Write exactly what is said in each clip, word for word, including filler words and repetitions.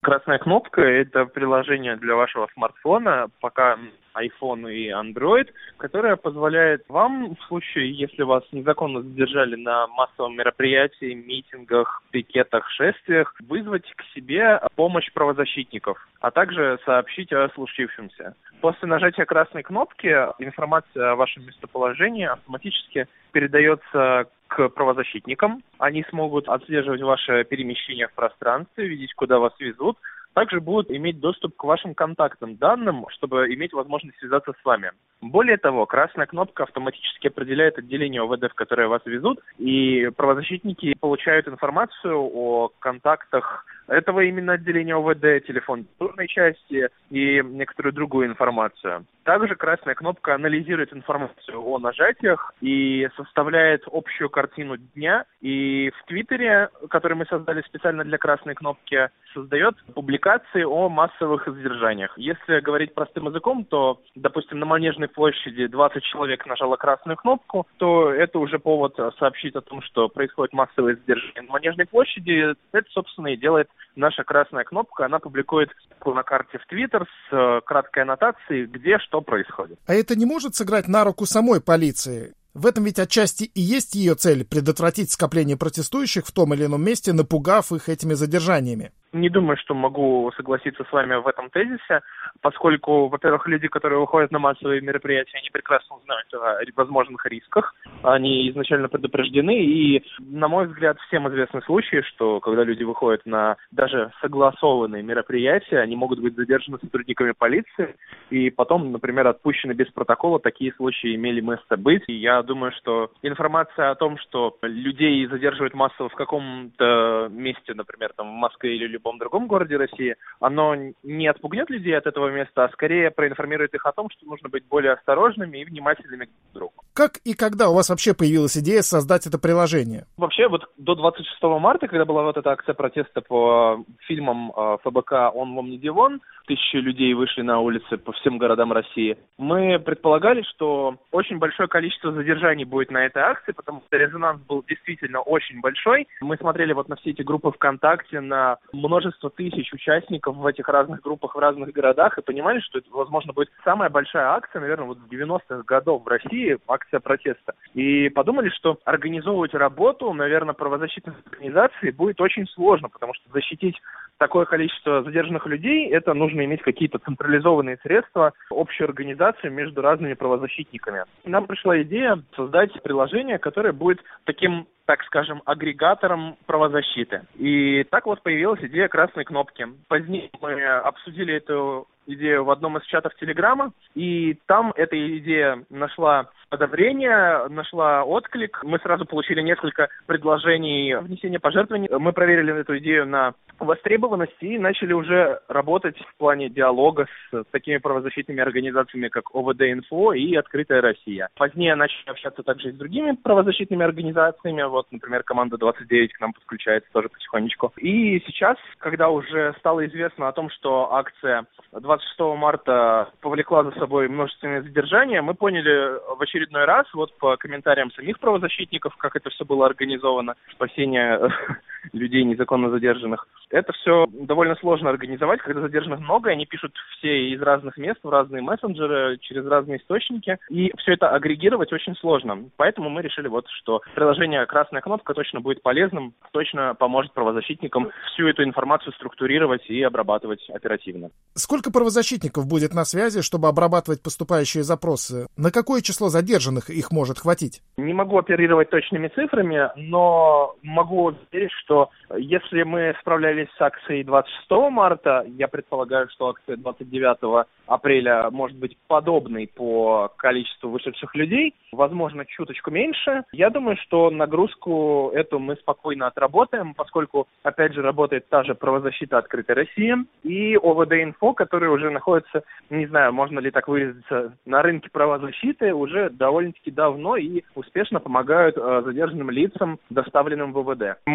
Красная кнопка – это приложение для вашего смартфона, пока iPhone и Android, которое позволяет вам, в случае, если вас незаконно задержали на массовом мероприятии, митингах, пикетах, шествиях, вызвать к себе помощь правозащитников, а также сообщить о случившемся. После нажатия красной кнопки информация о вашем местоположении автоматически передается к правозащитникам. Они смогут отслеживать ваше перемещение в пространстве, видеть, куда вас везут. Также будут иметь доступ к вашим контактным данным, чтобы иметь возможность связаться с вами. Более того, красная кнопка автоматически определяет отделение ОВД, в которое вас везут, и правозащитники получают информацию о контактах этого именно отделения ОВД, телефон дежурной части и некоторую другую информацию. Также красная кнопка анализирует информацию о нажатиях и составляет общую картину дня. И в Твиттере, который мы создали специально для красной кнопки, создает публикации о массовых задержаниях. Если говорить простым языком, то, допустим, на Манежной площади двадцать человек нажало красную кнопку, то это уже повод сообщить о том, что происходит массовое задержание на Манежной площади. Это, собственно, и делает наша красная кнопка. Она публикует на карте в Твиттер с краткой аннотацией, где что происходит. А это не может сыграть на руку самой полиции? В этом ведь отчасти и есть ее цель — предотвратить скопление протестующих в том или ином месте, напугав их этими задержаниями. Не думаю, что могу согласиться с вами в этом тезисе, поскольку, во-первых, люди, которые выходят на массовые мероприятия, они прекрасно знают о возможных рисках, они изначально предупреждены, и, на мой взгляд, всем известны случаи, что когда люди выходят на даже согласованные мероприятия, они могут быть задержаны сотрудниками полиции, и потом, например, отпущены без протокола. Такие случаи имели место быть, и я думаю, что информация о том, что людей задерживают массово в каком-то месте, например, там в Москве или в любом другом городе России, оно не отпугнет людей от этого места, а скорее проинформирует их о том, что нужно быть более осторожными и внимательными друг к другу. Как и когда у вас вообще появилась идея создать это приложение? Вообще, вот до двадцать шестого марта, когда была вот эта акция протеста по фильмам ФБК «Он вам не Дивон», тысячи людей вышли на улицы по всем городам России, мы предполагали, что очень большое количество задержаний будет на этой акции, потому что резонанс был действительно очень большой. Мы смотрели вот на все эти группы ВКонтакте, на множество тысяч участников в этих разных группах в разных городах и понимали, что это, возможно, будет самая большая акция, наверное, вот с девяностых годов в России, акция протеста. И подумали, что организовывать работу, наверное, правозащитных организаций будет очень сложно, потому что защитить такое количество задержанных людей, это нужно иметь какие-то централизованные средства, общую организацию между разными правозащитниками. И нам пришла идея создать приложение, которое будет таким, так скажем, агрегатором правозащиты. И так вот появилась идея красной кнопки. Позднее мы обсудили эту идею в одном из чатов Телеграма, и там эта идея нашла одобрение, нашла отклик. Мы сразу получили несколько предложений внесения пожертвований. Мы проверили эту идею на востребованность и начали уже работать в плане диалога с такими правозащитными организациями, как ОВД-Инфо и Открытая Россия. Позднее начали общаться также и с другими правозащитными организациями. Вот, например, команда двадцать девять к нам подключается тоже потихонечку. И сейчас, когда уже стало известно о том, что акция двадцать шестого марта повлекла за собой множественные задержания, мы поняли в очередной раз, вот по комментариям самих правозащитников, как это все было организовано, спасение людей незаконно задержанных. Это все довольно сложно организовать, когда задержанных много, они пишут все из разных мест, в разные мессенджеры, через разные источники, и все это агрегировать очень сложно. Поэтому мы решили, вот, что приложение «Красная кнопка» точно будет полезным, точно поможет правозащитникам всю эту информацию структурировать и обрабатывать оперативно. Сколько правозащитников будет на связи, чтобы обрабатывать поступающие запросы? На какое число задержанных их может хватить? Не могу оперировать точными цифрами, но могу верить, что если мы справлялись с акцией двадцать шестого марта, я предполагаю, что акция двадцать девятого апреля может быть подобной по количеству вышедших людей, возможно, чуточку меньше. Я думаю, что нагрузку эту мы спокойно отработаем, поскольку, опять же, работает та же правозащита «Открытой России» и ОВД-Инфо, который уже находится, не знаю, можно ли так выразиться, на рынке правозащиты уже довольно-таки давно и успешно помогают э, задержанным лицам, доставленным в ОВД. Мы для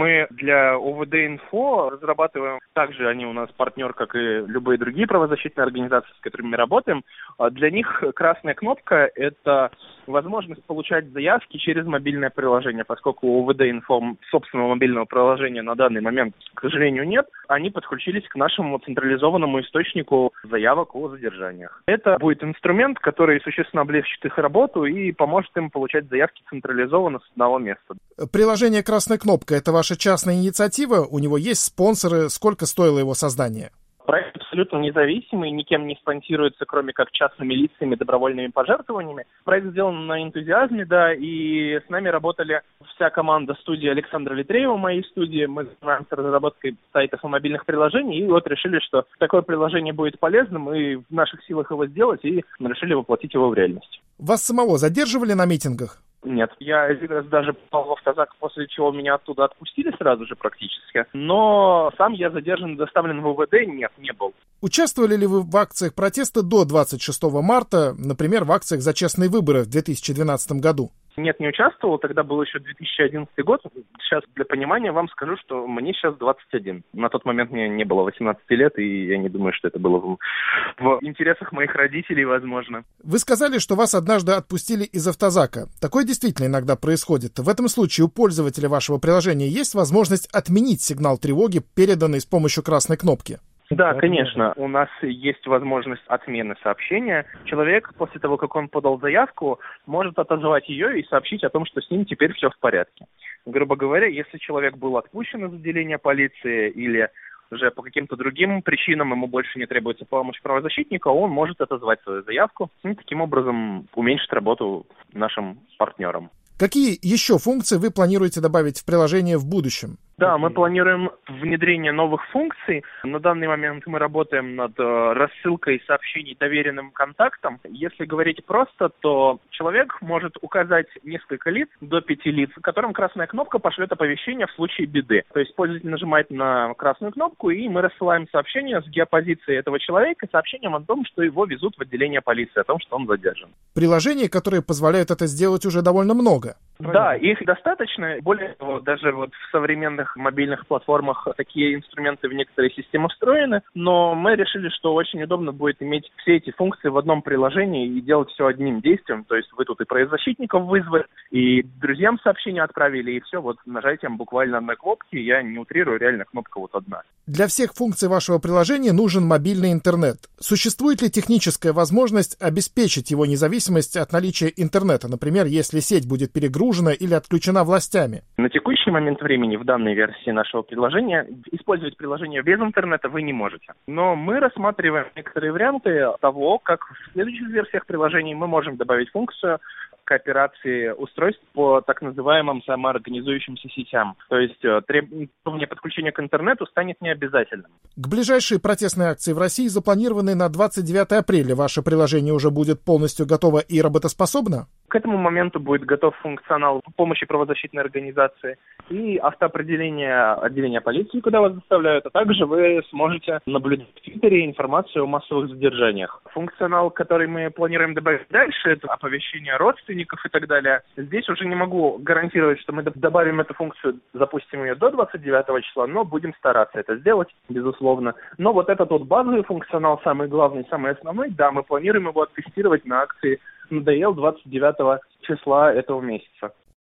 Для ОВД-инфо разрабатываем, также они у нас партнер, как и любые другие правозащитные организации, с которыми мы работаем. Для них красная кнопка – это возможность получать заявки через мобильное приложение, поскольку у ОВД-инфо собственного мобильного приложения на данный момент, к сожалению, нет. Они подключились к нашему централизованному источнику заявок о задержаниях. Это будет инструмент, который существенно облегчит их работу и поможет им получать заявки централизованно с одного места. Приложение «Красная кнопка» — это ваша частная инициатива? У него есть спонсоры? Сколько стоило его создание? Проект абсолютно независимый, никем не спонсируется, кроме как частными лицами, добровольными пожертвованиями. Проект сделан на энтузиазме, да, и с нами работали вся команда студии Александра Литреева, моей студии. Мы занимаемся разработкой сайтов и мобильных приложений, и вот решили, что такое приложение будет полезным, и в наших силах его сделать, и мы решили воплотить его в реальность. Вас самого задерживали на митингах? Нет, я один раз даже попал в автозак, после чего меня оттуда отпустили сразу же практически. Но сам я задержан и доставлен в УВД, нет, не был. Участвовали ли вы в акциях протеста до двадцать шестого марта, например, в акциях за честные выборы в две тысячи двенадцатом году? Нет, не участвовал, тогда был еще две тысячи одиннадцатый год. Сейчас для понимания вам скажу, что мне сейчас двадцать один. На тот момент мне не было восемнадцати лет, и я не думаю, что это было в, в интересах моих родителей, возможно. Вы сказали, что вас однажды отпустили из автозака. Такое действительно иногда происходит. В этом случае у пользователя вашего приложения есть возможность отменить сигнал тревоги, переданный с помощью красной кнопки? Да, конечно. У нас есть возможность отмены сообщения. Человек, после того, как он подал заявку, может отозвать ее и сообщить о том, что с ним теперь все в порядке. Грубо говоря, если человек был отпущен из отделения полиции или уже по каким-то другим причинам ему больше не требуется помощь правозащитника, он может отозвать свою заявку и таким образом уменьшить работу нашим партнерам. Какие еще функции вы планируете добавить в приложение в будущем? Да, мы планируем внедрение новых функций. На данный момент мы работаем над э, рассылкой сообщений доверенным контактам. Если говорить просто, то человек может указать несколько лиц, до пяти лиц, которым красная кнопка пошлет оповещение в случае беды. То есть пользователь нажимает на красную кнопку, и мы рассылаем сообщение с геопозицией этого человека, сообщением о том, что его везут в отделение полиции, о том, что он задержан. Приложений, которые позволяют это сделать, уже довольно много. Да, их достаточно. Более того, даже вот в современных мобильных платформах такие инструменты в некоторые системы встроены, но мы решили, что очень удобно будет иметь все эти функции в одном приложении и делать все одним действием. То есть вы тут и правозащитников вызвали, и друзьям сообщения отправили, и все вот нажатием буквально одной кнопки, я не утрирую, реально кнопка вот одна. Для всех функций вашего приложения нужен мобильный интернет. Существует ли техническая возможность обеспечить его независимость от наличия интернета, например, если сеть будет перегружена или отключена властями? На текущий момент времени в данной версии нашего приложения использовать приложение без интернета вы не можете. Но мы рассматриваем некоторые варианты того, как в следующих версиях приложений мы можем добавить функцию кооперации устройств по так называемым самоорганизующимся сетям. То есть требование подключения к интернету станет необязательным. К ближайшей протестной акции в России, запланированной на двадцать девятое апреля, ваше приложение уже будет полностью готово и работоспособно? К этому моменту будет готов функционал помощи правозащитной организации и автоопределение отделения полиции, куда вас доставляют, а также вы сможете наблюдать в Твиттере информацию о массовых задержаниях. Функционал, который мы планируем добавить дальше, это оповещение родственников и так далее. Здесь уже не могу гарантировать, что мы добавим эту функцию, запустим ее до двадцать девятого числа, но будем стараться это сделать, безусловно. Но вот этот вот базовый функционал, самый главный, самый основной, да, мы планируем его оттестировать на акции «Надоел» двадцать девятого числа этого месяца.